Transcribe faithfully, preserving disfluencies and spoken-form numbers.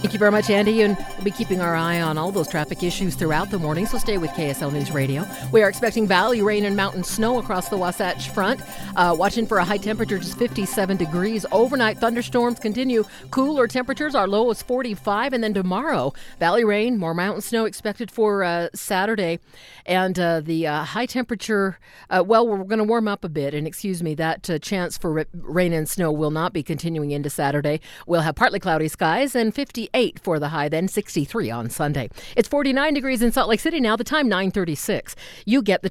Thank you very much, Andy. And we'll be keeping our eye on all those traffic issues throughout the morning, so stay with K S L News Radio. We are expecting valley rain and mountain snow across the Wasatch Front. Uh, watching for a high temperature, just fifty-seven degrees. Overnight thunderstorms continue. Cooler temperatures, our low is forty-five. And then tomorrow, valley rain, more mountain snow expected for uh, Saturday. And uh, the uh, high temperature, uh, well, we're going to warm up a bit. And excuse me, that uh, chance for r- rain and snow will not be continuing into Saturday. We'll have partly cloudy skies and fifty-eight for the high, then sixty-three on Sunday. It's forty-nine degrees in Salt Lake City now, the time nine thirty-six. You get the